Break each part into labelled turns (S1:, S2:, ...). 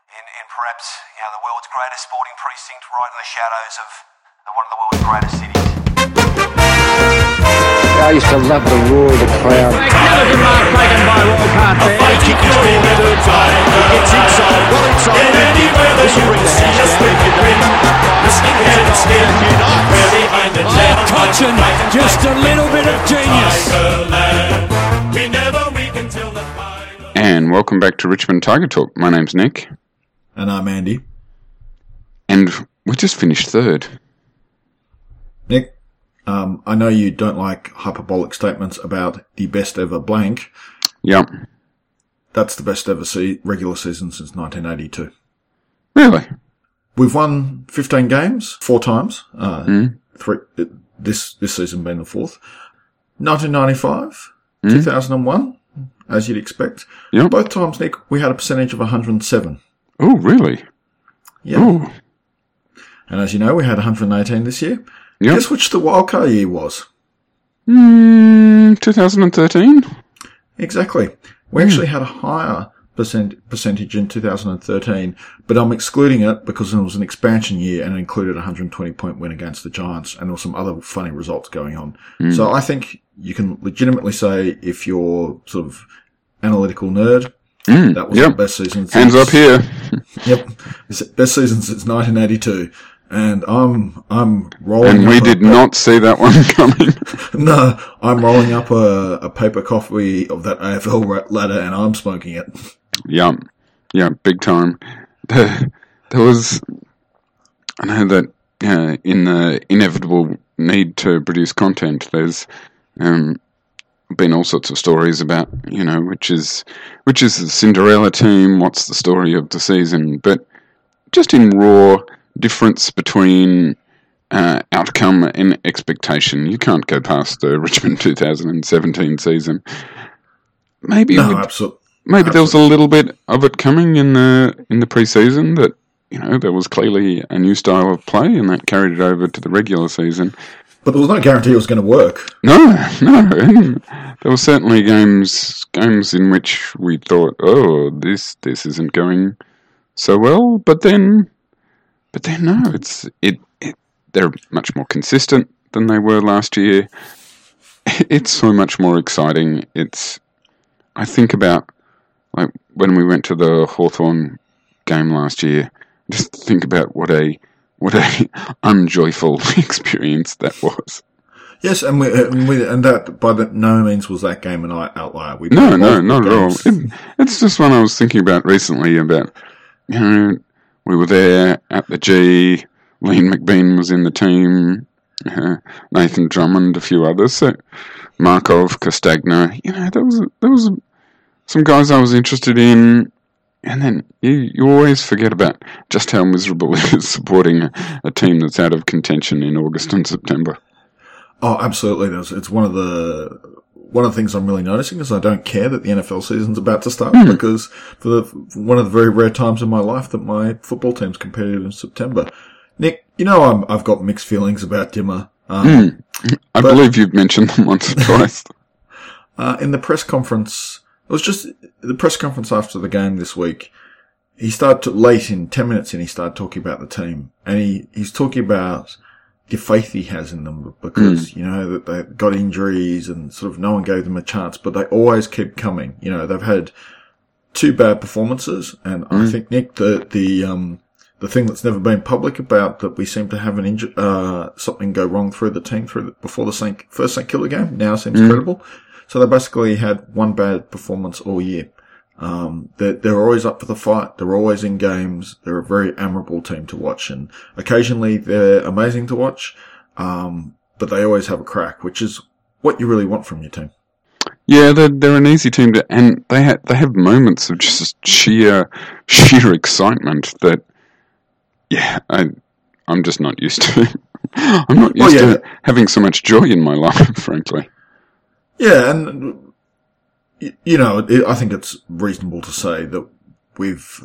S1: in perhaps the world's greatest sporting precinct, right in the shadows of one of the world's greatest cities.
S2: I used to love the roar of the crowd.
S3: Magnificent mark taken by Walcott there.
S4: It's been the third time. It's inside, well inside. And anywhere that you can see us make it ring. The skinhead stand unite. We're behind the net.
S3: Cochin, just a little bit of genius.
S4: We never weaken till the final.
S5: And welcome back to Richmond Tiger Talk. My name's Nick.
S6: And I'm Andy.
S5: And we just finished third.
S6: Nick, I know you don't like hyperbolic statements about the best ever blank.
S5: Yep.
S6: That's the best ever regular season since 1982.
S5: Really?
S6: We've won 15 games 4 times. This season being the 4th. 1995, 2001, as you'd expect.
S5: Yep.
S6: Both times, Nick, we had a percentage of 107.
S5: Oh, really?
S6: Yeah.
S5: Ooh.
S6: And as you know, we had 118 this year.
S5: Yep.
S6: Guess which the wildcard year was?
S5: 2013?
S6: Exactly. We actually had a higher percentage in 2013, but I'm excluding it because it was an expansion year and it included a 120-point win against the Giants, and there were some other funny results going on. So I think you can legitimately say, if you're sort of analytical nerd, that was the best season since...
S5: Hands up here.
S6: Yep. It's the best season since 1982. And I'm rolling.
S5: And we did not see that one coming.
S6: No, I'm rolling up a paper copy of that AFL ladder and I'm smoking it.
S5: Yeah, big time. There was, I know that in the inevitable need to produce content, there's been all sorts of stories about, which is the Cinderella team, what's the story of the season, but just in raw difference between outcome and expectation, you can't go past the Richmond 2017 season. Maybe there was a little bit of it coming in the pre-season, that there was clearly a new style of play, and that carried it over to the regular season.
S6: But there was no guarantee it was going to work.
S5: No. And there were certainly games in which we thought, oh, this isn't going so well, but then no, they're much more consistent than they were last year. It's so much more exciting. I think about, like, when we went to the Hawthorn game last year, just think about what a unjoyful experience that was.
S6: Yes, and that by no means was that game an outlier.
S5: No, not at all. It's just one I was thinking about recently. About we were there at the G. Liam McBean was in the team. Nathan Drummond, a few others. So Markov, Castagna. There was some guys I was interested in. And then you always forget about just how miserable it is supporting a team that's out of contention in August and September.
S6: Oh, absolutely. It's one of the things I'm really noticing is I don't care that the NFL season's about to start, because for one of the very rare times in my life that my football team's competitive in September. Nick, I've got mixed feelings about Dimmer.
S5: I believe you've mentioned them once or twice.
S6: In the press conference, it was just the press conference after the game this week. He started late in 10 minutes in, he started talking about the team, and he's talking about the faith he has in them, because, that they got injuries and sort of no one gave them a chance, but they always keep coming. They've had 2 bad performances, and I think, Nick, the thing that's never been public about that we seem to have something go wrong through the team before the first St Kilda game now seems credible. So they basically had 1 bad performance all year. They're always up for the fight. They're always in games. They're a very admirable team to watch, and occasionally they're amazing to watch. But they always have a crack, which is what you really want from your team.
S5: Yeah, they're an easy team and they have moments of just sheer excitement that, I'm just not used to. I'm not used to having so much joy in my life, frankly.
S6: Yeah, and I think it's reasonable to say that we've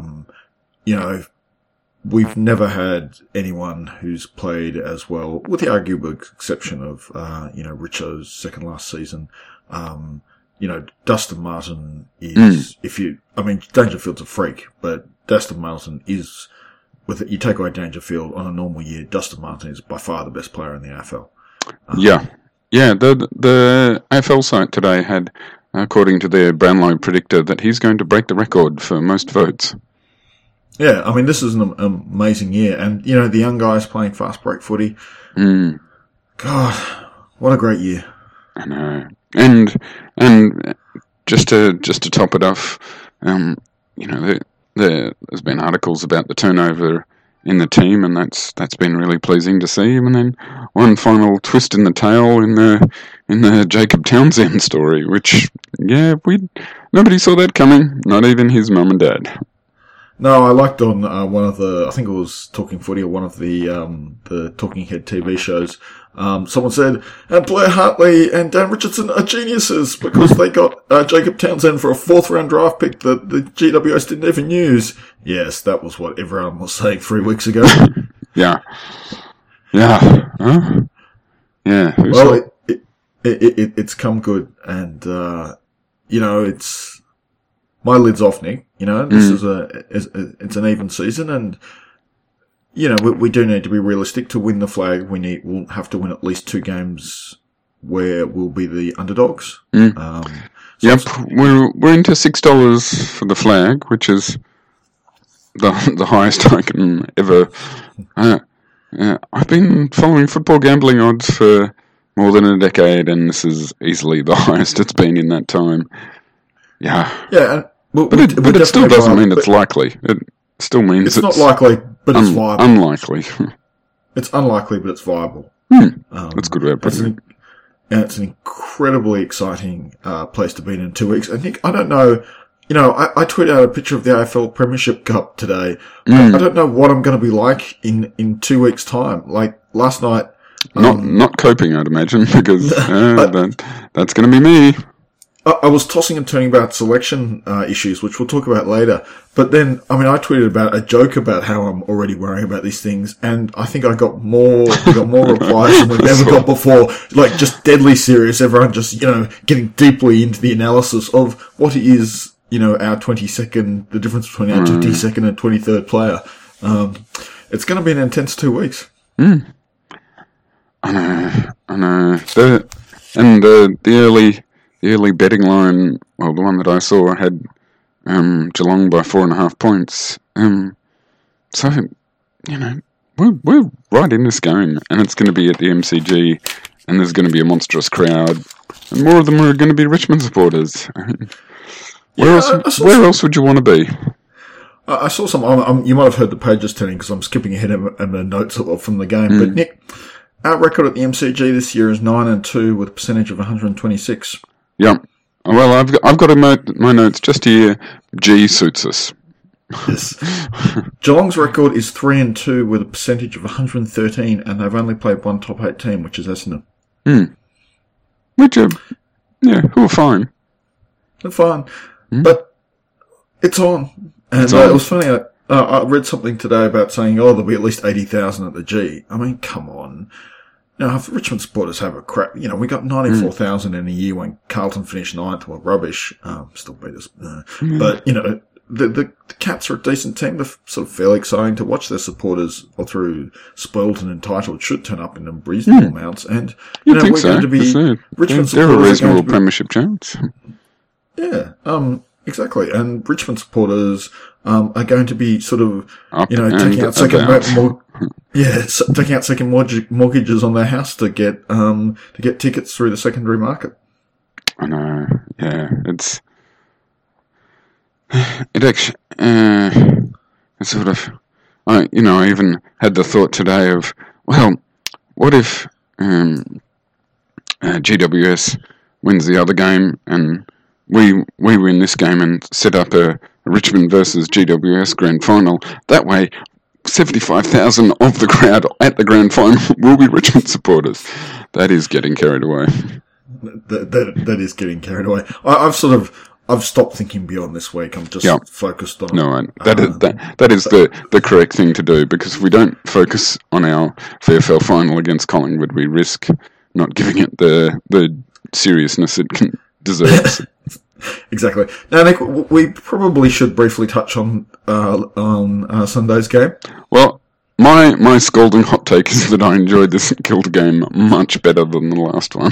S6: never had anyone who's played as well, with the arguable exception of, Richo's second last season. Dustin Martin is, Dangerfield's a freak, but Dustin Martin is, you take away Dangerfield on a normal year, Dustin Martin is by far the best player in the AFL.
S5: Yeah. The AFL site today had, according to their Brownlow predictor, that he's going to break the record for most votes.
S6: Yeah, I mean, this is an amazing year. And, the young guys playing fast break footy. God, what a great year.
S5: I know. And just to top it off, there's been articles about the turnover in the team, and that's been really pleasing to see. And then one final twist in the tail in the Jacob Townsend story, which nobody saw that coming, not even his mum and dad.
S6: No, I liked on one of the, I think it was Talking Footy or one of the Talking Head TV shows. Someone said, and Blair Hartley and Dan Richardson are geniuses because they got Jacob Townsend for a 4th round draft pick that the GWS didn't even use. Yes, that was what everyone was saying 3 weeks ago.
S5: Yeah. Huh? Yeah.
S6: Well, it's come good, and it's my lid's off, Nick. This is it's an even season, and we do need to be realistic. To win the flag, we'll have to win at least 2 games where we'll be the underdogs.
S5: Yep, we're into $6 for the flag, which is the highest I can ever. I've been following football gambling odds for more than a decade, and this is easily the highest it's been in that time. Yeah.
S6: Yeah,
S5: but it still doesn't mean it's likely. It still means
S6: it's not likely, but it's viable.
S5: Unlikely.
S6: It's unlikely, but it's viable.
S5: That's a good way of putting it.
S6: And it's an incredibly exciting place to be in 2 weeks. I think, I don't know, I tweeted out a picture of the AFL Premiership Cup today. I don't know what I'm going to be like in 2 weeks' time. Like last night.
S5: Not coping, I'd imagine, because that's going to be me.
S6: I was tossing and turning about selection issues, which we'll talk about later. But then, I tweeted about a joke about how I'm already worrying about these things, and I think we got more replies than we've ever got before. Like, just deadly serious, everyone just, getting deeply into the analysis of what is, our 22nd, the difference between our 22nd and 23rd player. It's going to be an intense 2 weeks.
S5: I know. The early betting line, well, the one that I saw had Geelong by 4.5 points. So, we're right in this game, and it's going to be at the MCG, and there's going to be a monstrous crowd, and more of them are going to be Richmond supporters. Where else would you want to be?
S6: I saw some. You might have heard the pages turning because I'm skipping ahead in the notes from the game. But Nick, our record at the MCG this year is 9-2 with a percentage of 126.
S5: Yeah. Well, I've got my notes just here. G suits us.
S6: Yes. Geelong's record is 3-2 with a percentage of 113, and they've only played one top 8 team, which is Essendon.
S5: Which are, who are fine.
S6: They're fine, but it's on. And it was funny. I read something today about saying, there'll be at least 80,000 at the G. come on. If Richmond supporters have a crap, we got 94,000 in a year when Carlton finished 9th. Well, rubbish. Still beat us. But, the Cats are a decent team. They're sort of fairly exciting to watch. Their supporters, all through spoiled and entitled, should turn up in reasonable amounts. And,
S5: we're going
S6: to be, Richmond supporters
S5: they're a reasonable premiership chance.
S6: Yeah, exactly. And Richmond supporters, are going to be sort of, taking out second mortgages on their house to get tickets through the secondary market.
S5: I know. Yeah, it actually, it's sort of, I even had the thought today of, well, what if GWS wins the other game and we win this game and set up a Richmond versus GWS grand final. That way, 75,000 of the crowd at the grand final will be Richmond supporters. That is getting carried away.
S6: That is getting carried away. I've stopped thinking beyond this week. I'm just focused on.
S5: No, that is the correct thing to do, because if we don't focus on our VFL final against Collingwood, we risk not giving it the seriousness it deserves.
S6: Exactly. Now, Nick, we probably should briefly touch on Sunday's game.
S5: Well, my scalding hot take is that I enjoyed this Kilda game much better than the last one.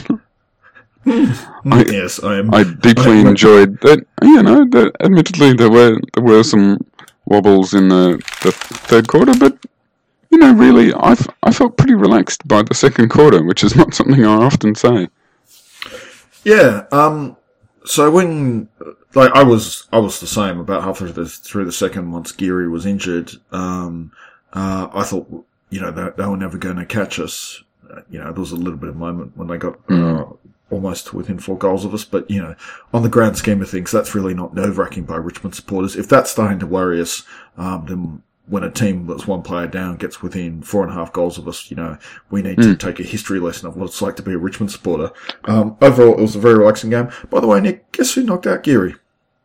S6: Yes,
S5: I deeply enjoyed that. Admittedly, there were some wobbles in the third quarter, but really, I felt pretty relaxed by the second quarter, which is not something I often say.
S6: Yeah. So when, I was the same about halfway through the second once Geary was injured. I thought, they were never going to catch us. There was a little bit of moment when they got almost within 4 goals of us, but on the grand scheme of things, that's really not nerve-wracking by Richmond supporters. If that's starting to worry us, then when a team that's one player down gets within 4.5 goals of us, we need to take a history lesson of what it's like to be a Richmond supporter. Overall, it was a very relaxing game. By the way, Nick, guess who knocked out Geary?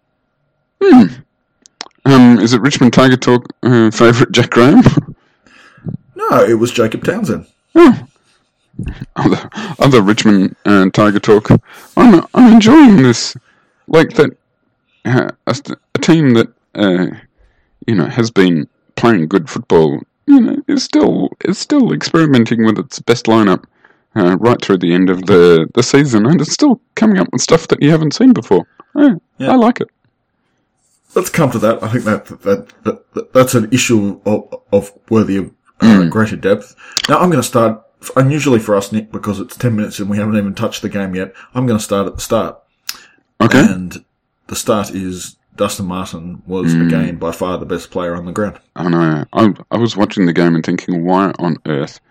S5: Is it Richmond Tiger Talk favourite Jack Graham?
S6: No, it was Jacob Townsend.
S5: Oh. Other Richmond Tiger Talk. I'm enjoying this, like that. A team that has been playing good football, is still experimenting with its best lineup right through the end of the season, and it's still coming up with stuff that you haven't seen before. Yeah. I like it.
S6: Let's come to that. I think that's an issue of worthy of greater depth. Now I'm going to start. Unusually for us, Nick, because it's 10 minutes and we haven't even touched the game yet. I'm going to start at the start.
S5: Okay.
S6: And the start is Dustin Martin was again by far the best player on the ground.
S5: I know. I was watching the game and thinking, why on earth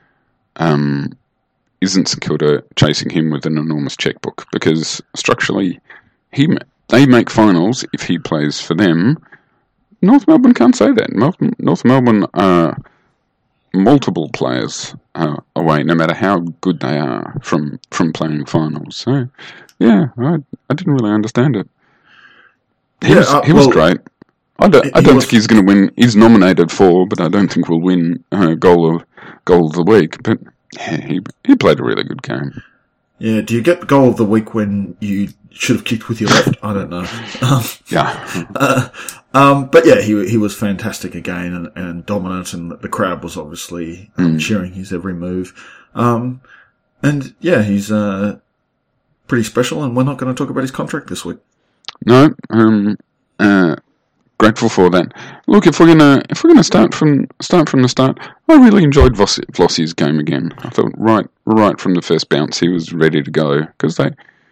S5: isn't St Kilda chasing him with an enormous checkbook? Because structurally, they make finals if he plays for them. North Melbourne can't say that. North Melbourne are multiple players away, no matter how good they are from playing finals. So, yeah, I didn't really understand it. He was great. I don't think he's going to win. He's nominated for, but I don't think we'll win goal of the week. But yeah, he played a really good game.
S6: Yeah, do you get the goal of the week when you should have kicked with your left? I don't know.
S5: Yeah.
S6: But yeah, he was fantastic again and dominant, and the crowd was obviously cheering his every move. And yeah, he's pretty special, and we're not going to talk about his contract this week.
S5: No, grateful for that. Look, if we're gonna start from the start, I really enjoyed Vossi's game again. I thought right from the first bounce he was ready to go, because they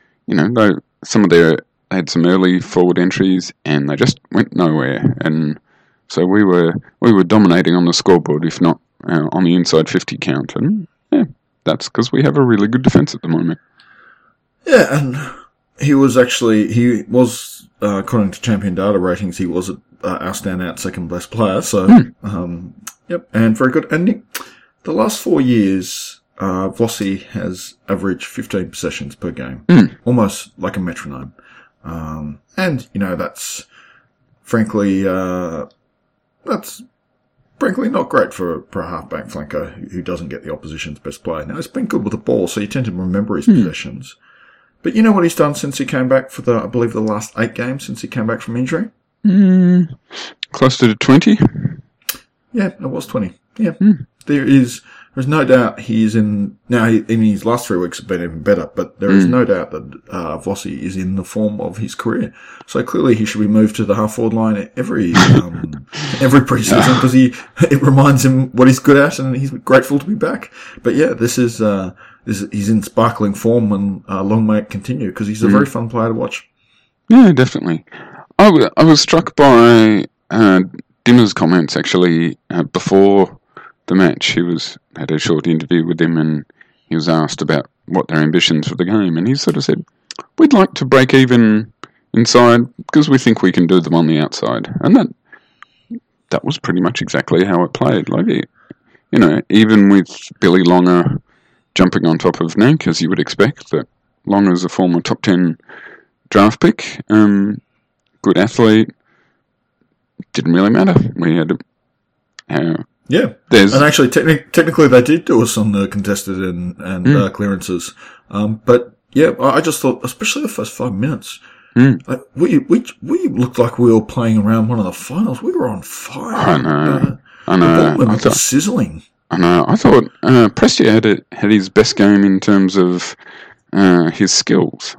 S5: had some early forward entries and they just went nowhere, and so we were dominating on the scoreboard, if not on the inside 50 count, and yeah, that's because we have a really good defence at the moment.
S6: Yeah, and he was according to Champion Data ratings, he was our standout second best player. So, yep, and very good. And Nick, the last 4 years, Vossi has averaged 15 possessions per game, almost like a metronome. And that's frankly not great for a halfback flanker who doesn't get the opposition's best player. Now, he's been good with the ball, so you tend to remember his possessions. But you know what he's done since he came back for I believe the last 8 games since he came back from injury?
S5: Close to 20?
S6: Yeah, it was 20. Yeah. There's no doubt in his last 3 weeks have been even better, but there is no doubt that Vossi is in the form of his career. So clearly he should be moved to the half-forward line every pre-season, because it reminds him what he's good at, and he's grateful to be back. But yeah, he's in sparkling form, and long may it continue, because he's a very fun player to watch.
S5: Yeah, definitely. I was struck by Dinner's comments, actually, before the match. He had a short interview with him, and he was asked about what their ambitions for the game, and he sort of said, we'd like to break even inside, because we think we can do them on the outside. And that was pretty much exactly how it played. Like, even with Billy Longer jumping on top of Nank, as you would expect, that Longer's a former top 10 draft pick, good athlete, didn't really matter. We had
S6: yeah, and actually, technically, they did do us on the contested and clearances. But yeah, I just thought, especially the first 5 minutes, Like, we looked like we were playing around one of the finals. We were on fire.
S5: I know.
S6: The ball was sizzling.
S5: I know. I thought Prestia had his best game in terms of his skills.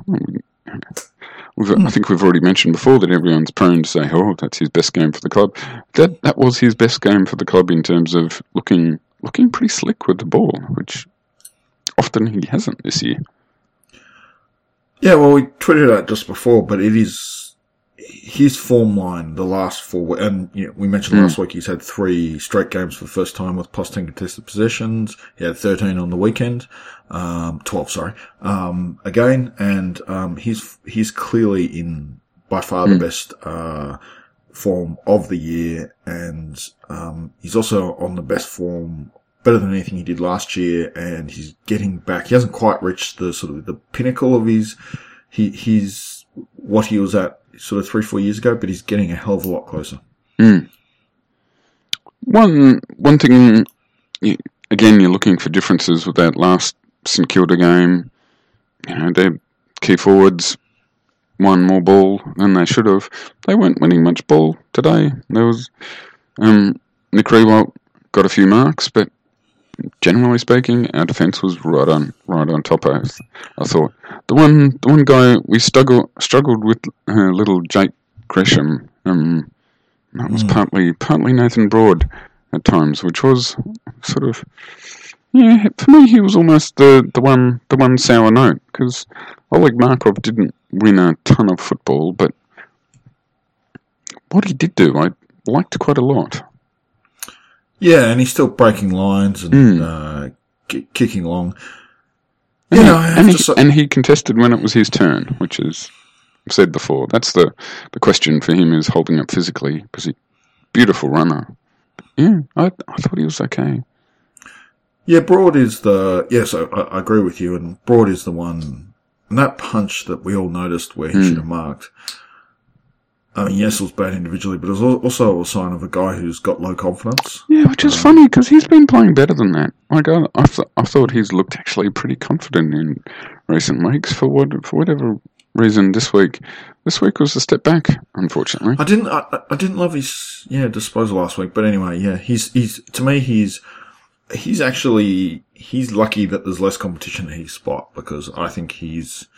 S5: I think we've already mentioned before that everyone's prone to say, "Oh, that's his best game for the club." That was his best game for the club in terms of looking pretty slick with the ball, which often he hasn't this year.
S6: Yeah, well, we tweeted out just before, but it is his form line the last 4 and we mentioned last week he's had 3 straight games for the first time with plus 10 contested possessions. He had 13 on the weekend, 12, sorry, again, and he's clearly in by far the best form of the year, and he's also on the best form, better than anything he did last year, and he's getting back. He hasn't quite reached the sort of the pinnacle of his what he was at sort of 3-4 years ago, but he's getting a hell of a lot closer.
S5: One thing, again, you're looking for differences with that last St Kilda game. Their key forwards won more ball than they should have. They weren't winning much ball today. There was Nick Riewoldt got a few marks, but generally speaking, our defence was right on top of us. I thought the one guy we struggled with, little Jake Gresham. That was partly Nathan Broad at times, which was sort of for me he was almost the one sour note, because Oleg Markov didn't win a ton of football, but what he did do I liked quite a lot.
S6: Yeah, and he's still breaking lines and kicking along.
S5: And he contested when it was his turn, which is, I've said before, that's the question for him, is holding up physically, because he beautiful runner. Yeah, I thought he was okay.
S6: Yeah, Broad is I agree with you, and Broad is the one, and that punch that we all noticed where he should have marked. I mean, yes, it was bad individually, but it was also a sign of a guy who's got low confidence.
S5: Yeah, which is funny, because he's been playing better than that. Like, I thought he's looked actually pretty confident in recent weeks. For whatever reason, this week was a step back, unfortunately.
S6: I didn't love his disposal last week, but anyway, yeah, he's to me he's lucky that there's less competition at his spot, because I think he's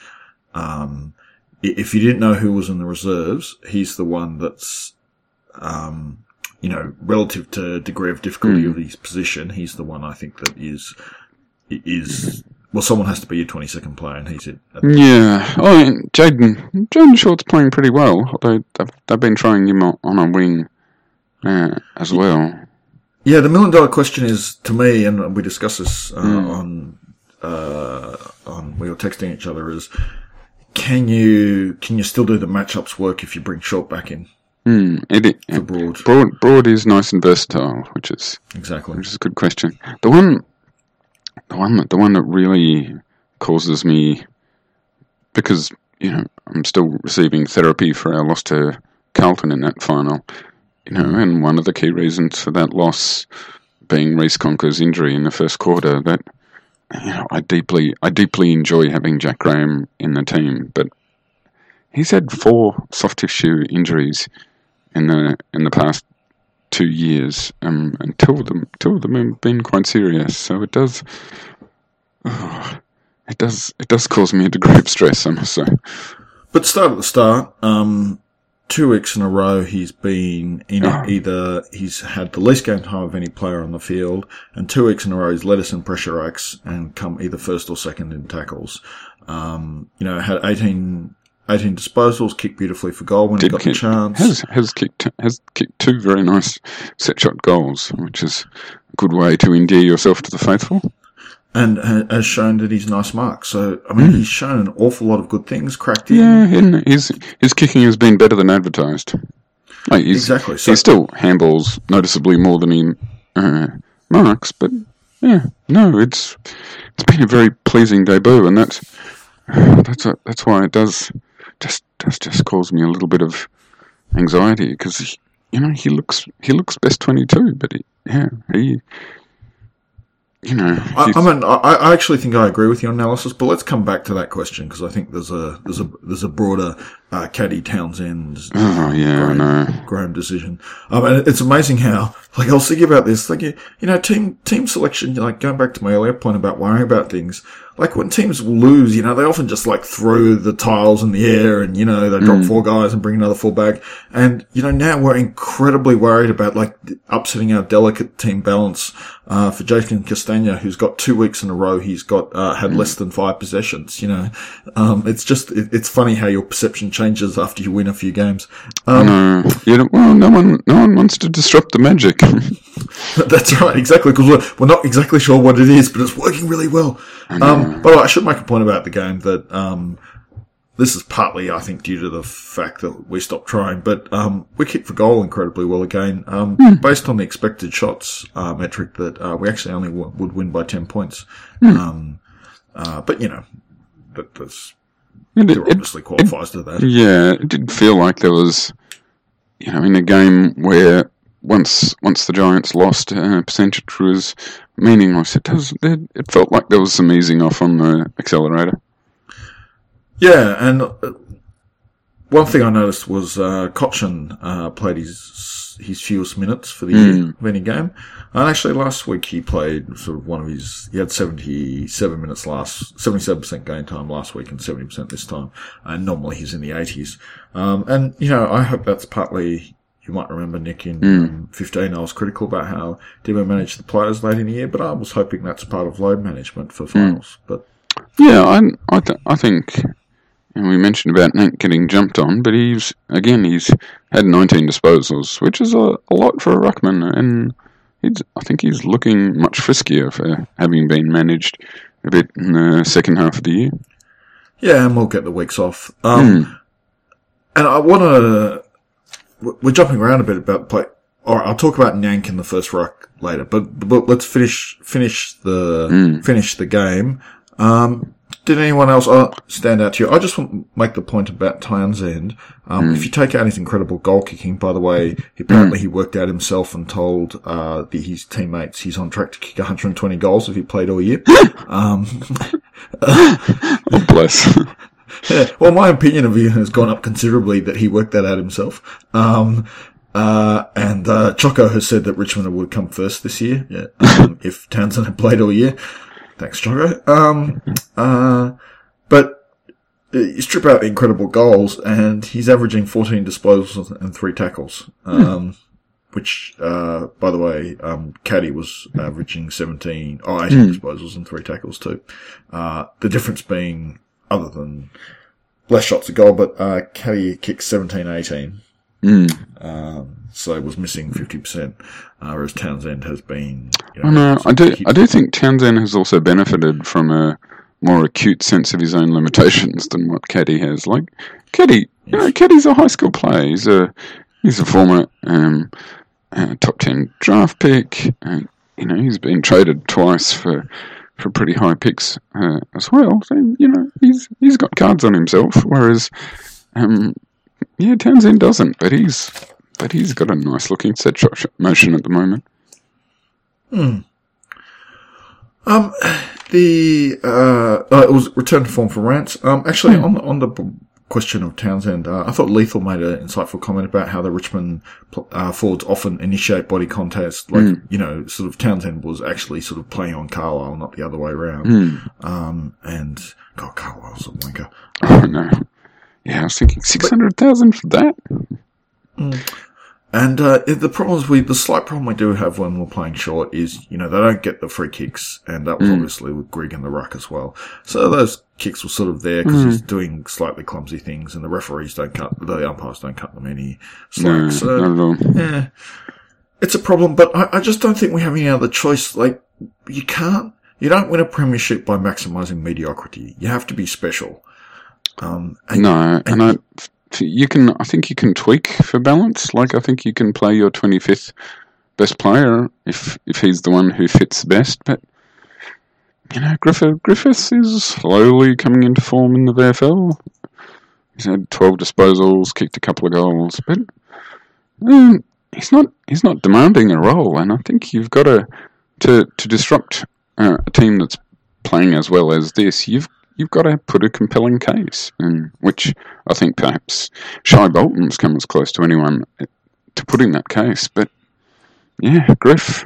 S6: if you didn't know who was in the reserves, he's the one that's, relative to degree of difficulty of his position, he's the one I think that is, well, someone has to be your 22nd player, and he's it.
S5: Yeah. Oh, and Jaden Short's playing pretty well, although they've been trying him on a wing, as well.
S6: Yeah, the $1 million question is, to me, and we discussed this, on we were texting each other, is, Can you still do the matchups work if you bring Short back in?
S5: For Broad. Broad is nice and versatile, which is a good question. The one that really causes me, because I'm still receiving therapy for our loss to Carlton in that final, and one of the key reasons for that loss being Reece Conker's injury in the first quarter, that. I deeply enjoy having Jack Graham in the team, but he's had 4 soft tissue injuries in the past 2 years, and two of them have been quite serious. So it does cause me a degree of stress, I must say.
S6: But start at the start. 2 weeks in a row, he's been either he's had the least game time of any player on the field, and 2 weeks in a row he's led us in pressure acts and come either first or second in tackles. Had 18 disposals, kicked beautifully for goal when he got the chance.
S5: Has kicked 2 very nice set shot goals, which is a good way to endear yourself to the faithful.
S6: And has shown that he's nice mark. So, I mean, he's shown an awful lot of good things, cracked in.
S5: Yeah, and his kicking has been better than advertised.
S6: Exactly. So,
S5: he still handballs noticeably more than he marks, but yeah, no, it's been a very pleasing debut, and that's why it does just cause me a little bit of anxiety, because he looks best 22, but
S6: I actually think I agree with your analysis, but let's come back to that question, because I think there's a broader Caddy Townsend's
S5: Oh, yeah, I know.
S6: Graham decision. And it's amazing how, like, I was thinking about this, like, you know, team selection, like, going back to my earlier point about worrying about things, like, when teams lose, you know, they often just, like, throw the tiles in the air and, you know, they drop 4 guys and bring another 4 back. And, you know, now we're incredibly worried about, like, upsetting our delicate team balance, for Jason Castagna, who's got 2 weeks in a row, he's got, had less than 5 possessions, you know. It's just, it's funny how your perception changes after you win a few games.
S5: No, well, no one wants to disrupt the magic.
S6: That's right, exactly, because we're not exactly sure what it is, but it's working really well. But I should make a point about the game that this is partly, I think, due to the fact that we stopped trying, but we kicked for goal incredibly well again, based on the expected shots metric that we actually only would win by 10 points. But, you know, that's... It obviously qualifies to that.
S5: Yeah, it did feel like there was, you know, in a game where once the Giants lost, percentage was meaningless. It felt like there was some easing off on the accelerator.
S6: Yeah, and one thing I noticed was Cochin played his fewest minutes for the year of any game. And actually last week he played sort of he had 77% game time last week and 70% this time. And normally he's in the 80s. And, you know, I hope that's partly, you might remember, Nick, in 15 I was critical about how Demo managed the players late in the year, but I was hoping that's part of load management for finals. But
S5: yeah, I think... And we mentioned about Nate getting jumped on, but he's had 19 disposals, which is a lot for a ruckman, and I think he's looking much friskier for having been managed a bit in the second half of the year.
S6: Yeah, and we'll get the weeks off. And I want to... We're jumping around a bit about the play. All right, I'll talk about Nyank in the first ruck later, but let's finish the game. Did anyone else stand out to you? I just want to make the point about Townsend. If you take out his incredible goal kicking, by the way, apparently he worked out himself and told his teammates he's on track to kick 120 goals if he played all year.
S5: Oh, bless.
S6: Yeah, well, my opinion of him has gone up considerably that he worked that out himself. And Choco has said that Richmond would come first this year, if Townsend had played all year. Thanks, Choco. But you strip out the incredible goals, and he's averaging 14 disposals and 3 tackles. Which, by the way, Caddy was averaging 18 disposals and 3 tackles too. The difference being, other than less shots a goal, but Caddy kicked 17-18. So it was missing 50%, whereas Townsend has been... You know,
S5: I do think Townsend has also benefited from a more acute sense of his own limitations than what Caddy has. Like, Caddy, you know, Caddy's a high school player. He's a former top 10 draft pick. You know, he's been traded twice for pretty high picks as well. So, you know, he's got cards on himself, whereas Townsend doesn't. But he's got a nice looking set shot motion at the moment.
S6: It was return to form for Rance. Actually, on the question of Townsend, I thought Lethal made an insightful comment about how the Richmond forwards often initiate body contest. Like, you know, sort of Townsend was actually sort of playing on Carlisle, not the other way around. And God, Carlisle's a wanker.
S5: Oh no. Yeah, I was thinking 600,000 for that.
S6: And the slight problem we do have when we're playing short is, you know, they don't get the free kicks, and that was obviously with Grigg in the ruck as well. So those kicks were sort of there because he's doing slightly clumsy things, and the umpires don't cut them any slack.
S5: No, not at all.
S6: Yeah, it's a problem, but I just don't think we have any other choice. Like, you don't win a premiership by maximising mediocrity. You have to be special. I think you can tweak for balance. Like, I think you can play your 25th best player if he's the one who fits the best. But, you know, Griffiths is slowly coming into form in the VFL. He's had 12 disposals, kicked a couple of goals, but he's not demanding a role. And I think you've got to disrupt a team that's playing as well as this. You've
S5: you've got to put a compelling case, and which I think perhaps Shai Bolton's come as close to anyone to putting that case. But yeah, Griff,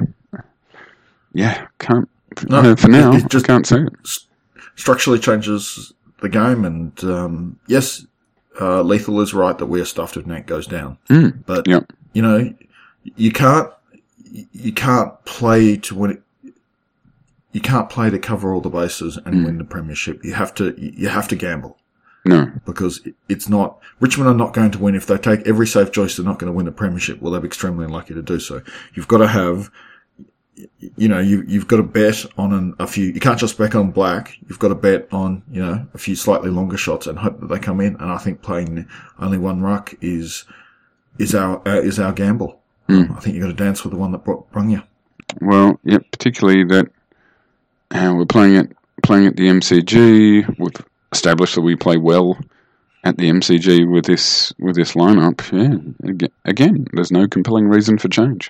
S5: can't for now. I can't see it.
S6: Structurally changes the game, and yes, Lethal is right that we are stuffed if Nant goes down. But you can't play to win it. You can't play to cover all the bases and win the premiership. You have to gamble.
S5: No,
S6: because it's not. Richmond are not going to win if they take every safe choice. They're not going to win the premiership. Well, they're extremely unlikely to do so. You've got to have. You've got to bet on a few. You can't just bet on black. You've got to bet on a few slightly longer shots and hope that they come in. And I think playing only one ruck is our gamble. I think you've got to dance with the one that brung you.
S5: Well, yeah, particularly that we're playing at the MCG. We've established that we play well at the MCG with this lineup. Yeah, again, there's no compelling reason for change.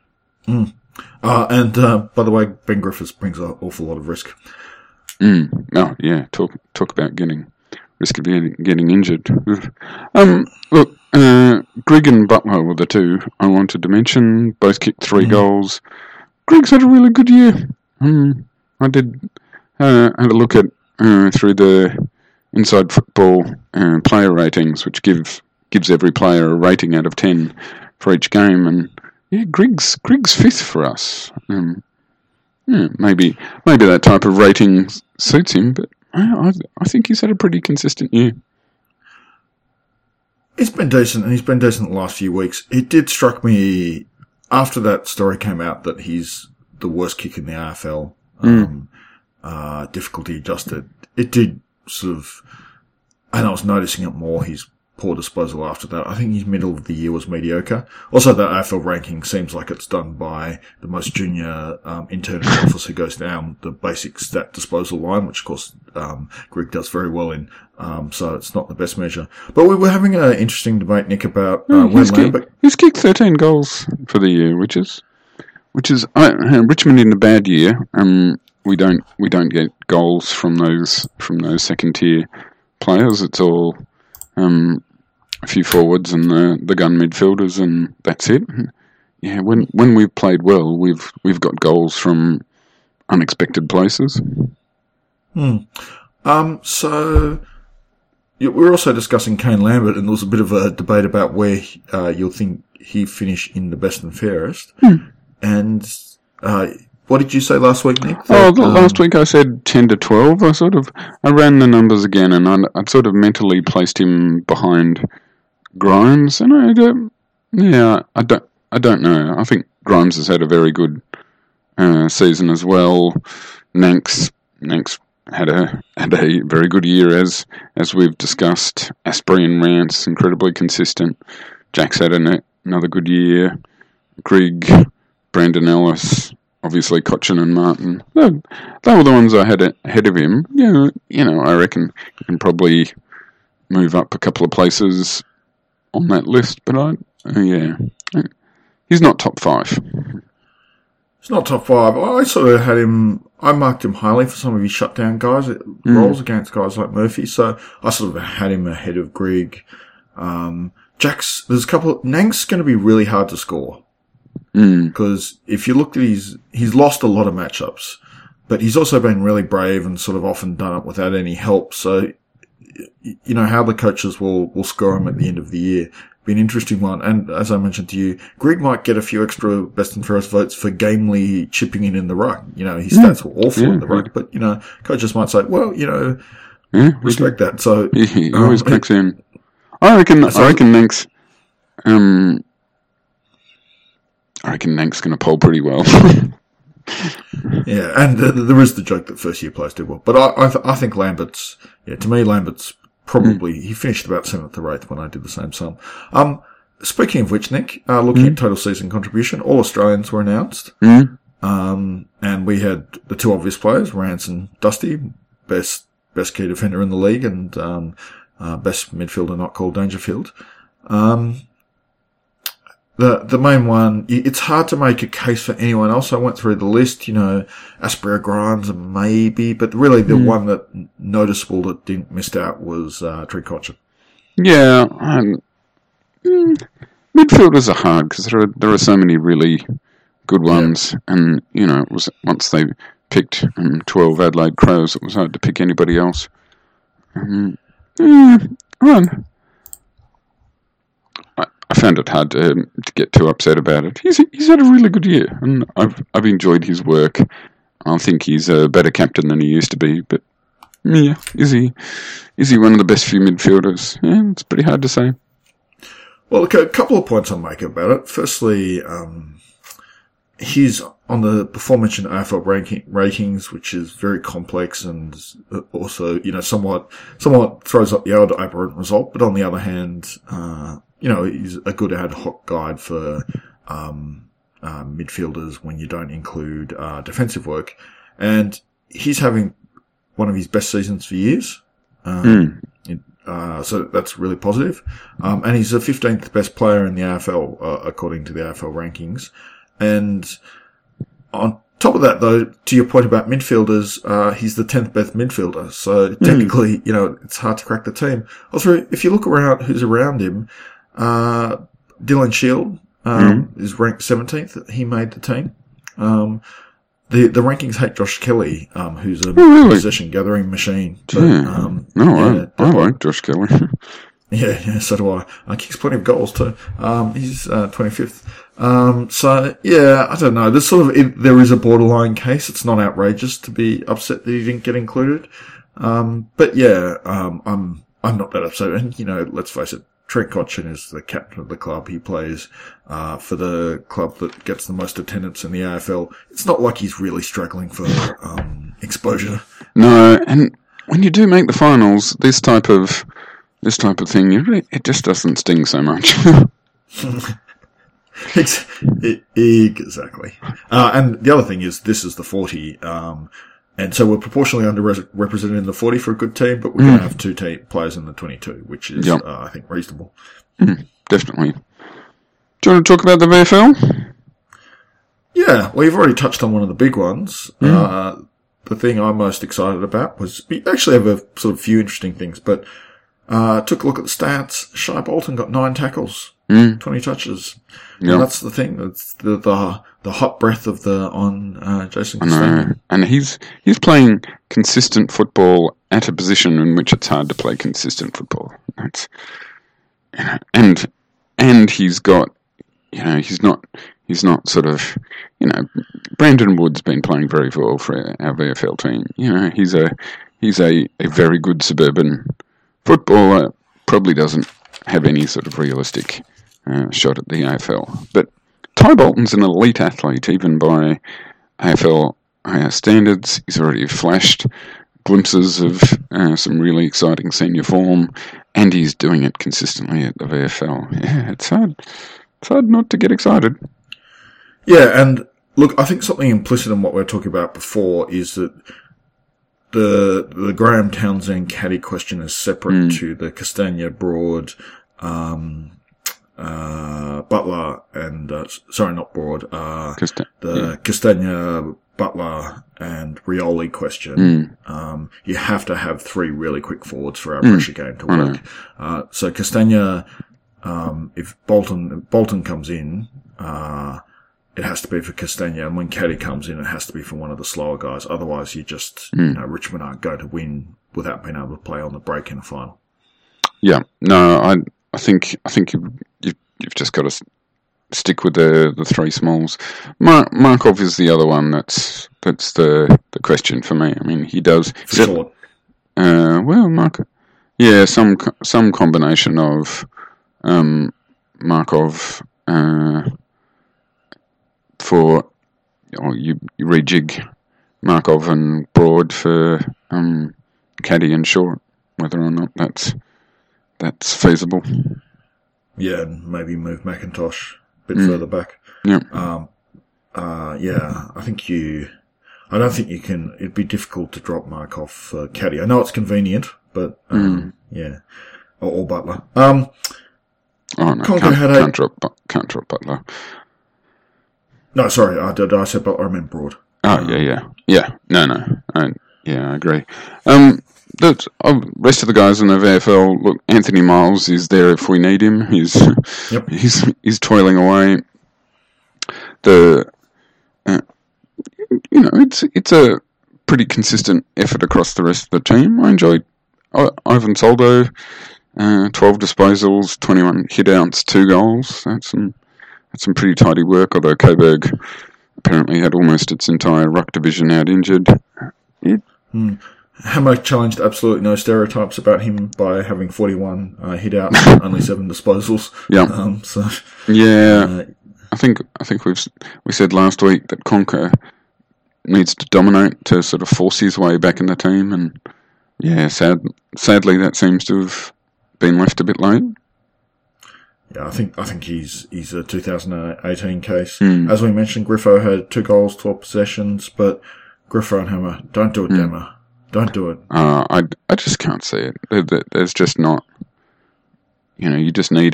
S6: And by the way, Ben Griffiths brings an awful lot of risk.
S5: Oh yeah, talk about risk of getting injured. Look, Grigg and Butler were the two I wanted to mention. Both kicked 3 goals. Grigg's had a really good year. I did had a look at through the Inside Football player ratings, which gives every player a rating out of 10 for each game, and yeah, Grigg's 5th for us. Maybe that type of rating suits him, but I think he's had a pretty consistent year.
S6: He's been decent, and he's been decent the last few weeks. It did struck me after that story came out that he's the worst kick in the AFL, difficulty adjusted. It did sort of, and I was noticing it more, his poor disposal after that. I think his middle of the year was mediocre. Also, the AFL ranking seems like it's done by the most junior intern officer who goes down the basic stat disposal line, which of course Grigg does very well in. So it's not the best measure. But we were having an interesting debate, Nick, about
S5: he's kicked 13 goals for the year, which is Richmond in a bad year. We don't get goals from those second tier players. It's all a few forwards and the gun midfielders, and that's it. Yeah, when we've played well, we've got goals from unexpected places.
S6: So we're also discussing Kane Lambert, and there was a bit of a debate about where you'll think he finished in the best and fairest. And what did you say last week, Nick?
S5: Last week I said 10 to 12. I ran the numbers again, and I'd sort of mentally placed him behind Grimes, and I don't know. I think Grimes has had a very good season as well. Nanks had a very good year as we've discussed. Asprey and Rance incredibly consistent. Jack's had another good year. Grigg, Brandon Ellis, obviously Cochin and Martin. They were the ones I had ahead of him. I reckon you can probably move up a couple of places on that list, but he's not top 5.
S6: It's not top 5. I sort of had him. I marked him highly for some of his shutdown guys. It rolls against guys like Murphy, so I sort of had him ahead of Grigg. There's a couple. Nank's going to be really hard to score because if you look at he's lost a lot of matchups, but he's also been really brave and sort of often done it without any help. So how the coaches will score him at the end of the year. Be an interesting one. And as I mentioned to you, Grigg might get a few extra best and fairest votes for gamely chipping in the ruck. His stats were awful in the ruck, but coaches might say, well, respect that. So
S5: he always cracks in. I reckon Nank's going to poll pretty well.
S6: Yeah, and there is the joke that first year players do well, but I think Lambert's probably he finished about 7th or 8th when I did the same sum. Speaking of which, Nick, looking at total season contribution, all Australians were announced, and we had the 2 obvious players, Rance and Dusty, best key defender in the league, and best midfielder not called Dangerfield. the main one, it's hard to make a case for anyone else. I went through the list, Asprey Grimes maybe, but really the one that noticeable that didn't missed out was Trent Cotchin.
S5: Yeah, midfielders are hard because there are so many really good ones, and it was once they picked 12 Adelaide Crows, it was hard to pick anybody else. I found it hard to get too upset about it. He's had a really good year, and I've enjoyed his work. I think he's a better captain than he used to be, but yeah, is he one of the best few midfielders? Yeah, it's pretty hard to say.
S6: Well, look, a couple of points I'll make about it. Firstly, he's on the before-mentioned AFL ratings, which is very complex and also, somewhat throws up the old aberrant result. But on the other hand, he's a good ad hoc guide for midfielders when you don't include defensive work. And he's having one of his best seasons for years. So that's really positive. And he's the 15th best player in the AFL, according to the AFL rankings. And on top of that, though, to your point about midfielders, he's the 10th best midfielder. So technically, it's hard to crack the team. Also, if you look around who's around him, Dylan Shield is ranked 17th. He made the team. The rankings hate Josh Kelly, who's a possession gathering machine. But,
S5: I like Josh Kelly.
S6: Yeah, so do I. Kicks plenty of goals too. He's 25th. So yeah, I don't know. There's there is a borderline case. It's not outrageous to be upset that he didn't get included. But yeah, I'm not that upset. And let's face it, Trent Cotchin is the captain of the club. He plays for the club that gets the most attendance in the AFL. It's not like he's really struggling for exposure.
S5: No, and when you do make the finals, this type of thing, it just doesn't sting so much.
S6: Exactly. And the other thing is, this is the 40, and so we're proportionally underrepresented in the 40 for a good team, but we're going to have two players in the 22, which is, I think, reasonable.
S5: Definitely. Do you want to talk about the VFL?
S6: Yeah, well, you've already touched on one of the big ones. The thing I'm most excited about was, we actually have a sort of few interesting things, but took a look at the stats. Shai Bolton got 9 tackles, 20 touches. Yep. And that's the thing. That's the hot breath of Jason Castagna.
S5: And he's playing consistent football at a position in which it's hard to play consistent football. That's, and he's got, he's not sort of, Brandon Wood's been playing very well for our VFL team. He's a very good suburban footballer, probably doesn't have any sort of realistic shot at the AFL. But Ty Bolton's an elite athlete, even by AFL standards. He's already flashed glimpses of some really exciting senior form, and he's doing it consistently at the VFL. Yeah, it's hard not to get excited.
S6: Yeah, and look, I think something implicit in what we were talking about before is that the Graham Townsend caddy question is separate to the Castagna, Broad, Butler, and not Broad. Castagna, Butler, and Rioli question. You have to have 3 really quick forwards for our pressure game to work. So Castagna, if Bolton comes in, it has to be for Castagna, and when Caddy comes in, it has to be for one of the slower guys. Otherwise, Richmond aren't going to win without being able to play on the break in a final.
S5: Yeah, no, I think you've just got to stick with the 3 smalls. Markov is the other one that's the question for me. I mean, he does.
S6: Short.
S5: Markov. Yeah, some combination of Markov. You rejig Markov and Broad for Caddy and Short, whether or not that's feasible.
S6: Yeah, and maybe move McIntosh a bit further back.
S5: Yeah.
S6: I don't think you can. It'd be difficult to drop Markov for Caddy. I know it's convenient, but yeah, or Butler.
S5: Oh no,
S6: Conker
S5: can't drop Butler.
S6: No, sorry, I said Butler, I meant Broad.
S5: Oh yeah. No. I agree. The rest of the guys in the VFL, look, Anthony Miles is there if we need him. He's toiling away. It's a pretty consistent effort across the rest of the team. I enjoyed Ivan Soldo, 12 disposals, 21 hit-outs, 2 goals. That's some pretty tidy work, although Coburg apparently had almost its entire ruck division out injured.
S6: Hammer challenged absolutely no stereotypes about him by having 41 hit-outs, only 7 disposals.
S5: Yeah. I think we said last week that Conker needs to dominate to sort of force his way back in the team, and sadly that seems to have been left a bit late.
S6: Yeah, I think he's a 2018 case. As we mentioned, Griffo had 2 goals, 12 possessions, but Griffo and Hammer, don't do it, Hammer. Don't do it.
S5: I just can't see it. There's just not. You just need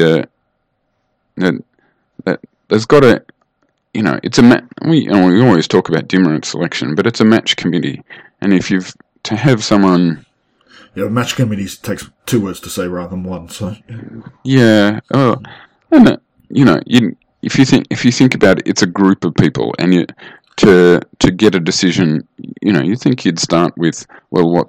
S5: there's got to. It's a we always talk about demerit selection, but it's a match committee, and if you've to have someone.
S6: Yeah, match committees takes 2 words to say rather than 1. So.
S5: Yeah. And if you think about it, it's a group of people, and to get a decision, you think you'd start with, we've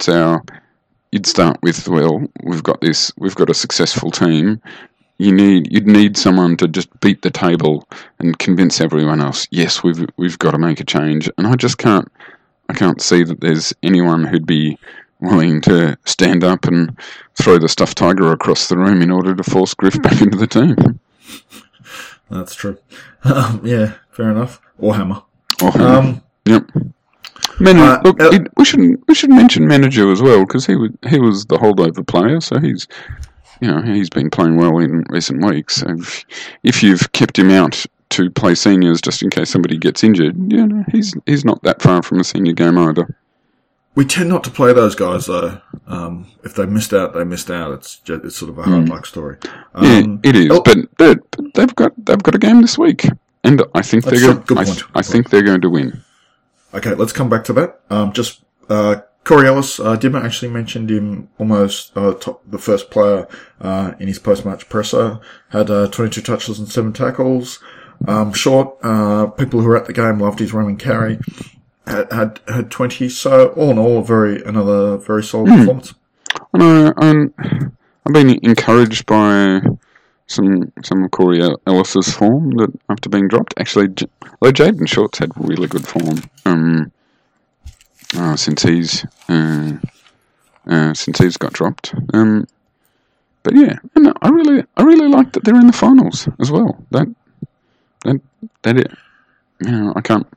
S5: got a successful team. You'd need someone to just beat the table and convince everyone else, yes, we've got to make a change. And I can't see that there's anyone who'd be willing to stand up and throw the stuffed tiger across the room in order to force Griff back into the team.
S6: That's true. Yeah, fair enough. Or Hammer.
S5: Yep. We should mention Manager as well, because he was the holdover player, so he's been playing well in recent weeks. So if you've kept him out to play seniors just in case somebody gets injured, he's not that far from a senior game either.
S6: We tend not to play those guys though. If they missed out, they missed out. It's sort of a hard luck story.
S5: It is, but they've got a game this week, and I think they're going to win.
S6: Okay, let's come back to that. Corey Ellis, Dimmer actually mentioned him almost the first player in his post-match presser. Had 22 touches and 7 tackles. Short, people who were at the game loved his run and carry. Had 20, so all in all, another very solid performance.
S5: I know, I've been encouraged by some of Corey Ellis's form that after being dropped. Actually, though Jaden Short's had really good form since he's got dropped. But yeah, and I really like that they're in the finals as well. That it, I can't.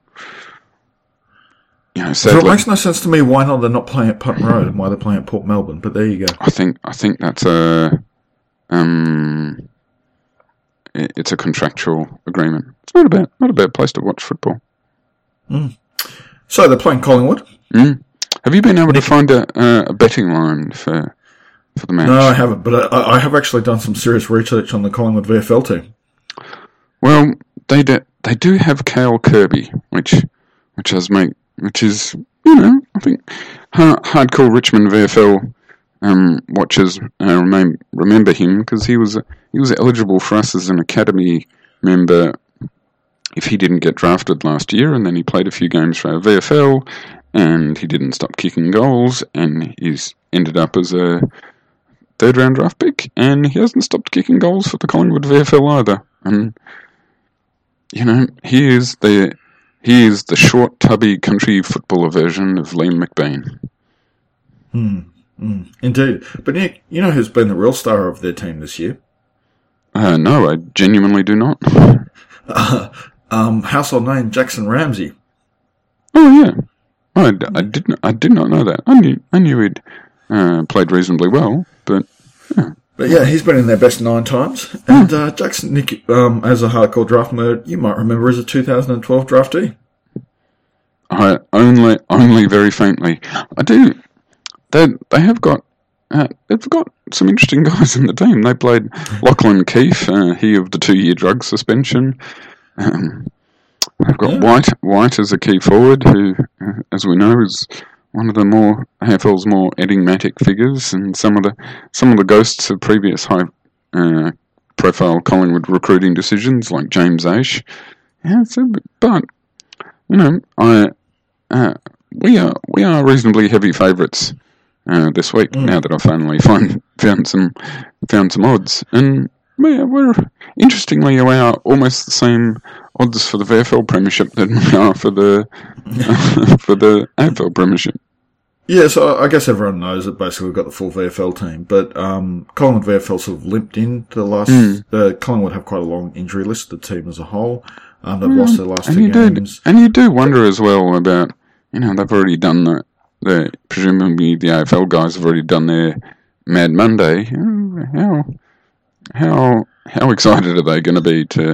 S6: So it makes no sense to me why not they're not playing at Putton Road and why they're playing at Port Melbourne, but there you go.
S5: I think that's it's a contractual agreement. It's not a bad place to watch football.
S6: So they're playing Collingwood.
S5: Have you been able to find a betting line for the match?
S6: No, I haven't, but I have actually done some serious research on the Collingwood VFL team.
S5: Well, they do have Cale Kirby, which is, I think hardcore Richmond VFL watchers remember him because he was eligible for us as an academy member if he didn't get drafted last year, and then he played a few games for our VFL, and he didn't stop kicking goals, and he's ended up as a 3rd round draft pick, and he hasn't stopped kicking goals for the Collingwood VFL either. And he is the short, tubby country footballer version of Liam McBean.
S6: Indeed. But Nick, you know who's been the real star of their team this year?
S5: No, I genuinely do not.
S6: Household name Jackson Ramsey.
S5: Oh yeah, I did not know that. I knew he'd played reasonably well, but yeah.
S6: But yeah, he's been in their best 9 times. And Jackson, Nick, as a hardcore draft nerd, you might remember as a 2012 draftee.
S5: I only very faintly. I do. They have got they've got some interesting guys in the team. They played Lachlan Keefe, he of the 2-year drug suspension. They've got White as a key forward, who, as we know, is one of the AFL's more enigmatic figures, and some of the ghosts of previous high profile Collingwood recruiting decisions, like James Aish. Yeah, but we are reasonably heavy favourites this week. Now that I've finally found some odds, and we're interestingly we are almost the same odds for the VFL Premiership than we are for the for the AFL Premiership.
S6: Yeah, so I guess everyone knows that basically we've got the full VFL team, but Collingwood VFL sort of limped in to the last. Collingwood have quite a long injury list, the team as a whole. They've lost their last 2 games.
S5: And you do wonder as well about, they've already done presumably the AFL guys have already done their Mad Monday. How excited are they going to be to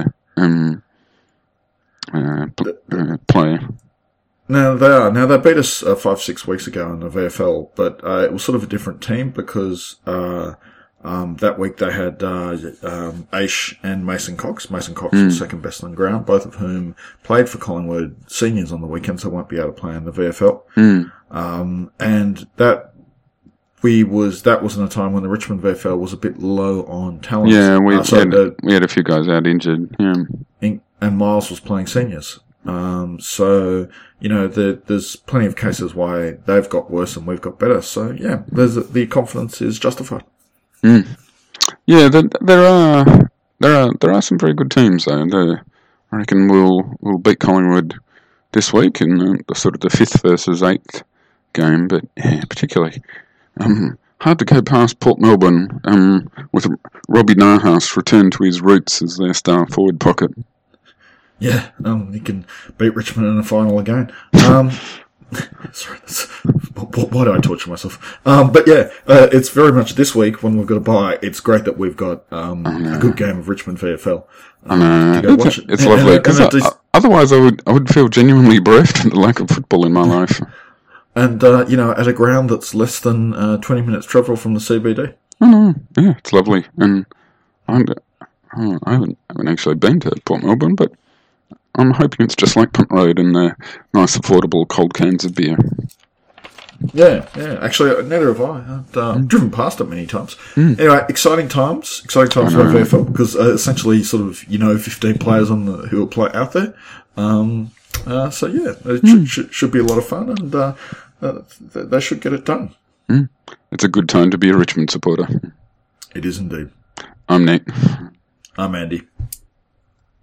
S5: play?
S6: No, they are. Now, they beat us 5-6 weeks ago in the VFL, but it was sort of a different team because that week they had Aish and Mason Cox. Mason Cox was second best on ground, both of whom played for Collingwood seniors on the weekend, so won't be able to play in the VFL. And that was in a time when the Richmond VFL was a bit low on talent.
S5: Yeah, we had a few guys out injured. Yeah,
S6: and Miles was playing seniors. So, there's plenty of cases why they've got worse and we've got better. So, yeah, the confidence is justified.
S5: Yeah, there are some very good teams though. I reckon we'll beat Collingwood this week in the sort of the 5th versus 8th game, but yeah, particularly hard to go past Port Melbourne with Robbie Nahas returned to his roots as their star forward pocket.
S6: Yeah, you can beat Richmond in the final again. Sorry, why do I torture myself? But yeah, it's very much this week when we've got a bye. It's great that we've got a good game of Richmond VFL.
S5: To go watch it. It's lovely because otherwise I would feel genuinely bereft of the lack of football in my life. And
S6: at a ground that's less than 20 minutes travel from the CBD.
S5: Oh no, yeah, it's lovely, and I haven't actually been to Port Melbourne, but I'm hoping it's just like Punt Road and nice, affordable cold cans of beer.
S6: Yeah. Actually, neither have I. I've driven past it many times. Anyway, exciting times for VFL because essentially, sort of, 15 players who will play out there. So yeah, it should be a lot of fun, and they should get it done.
S5: It's a good time to be a Richmond supporter.
S6: It is indeed.
S5: I'm Nate.
S6: I'm Andy.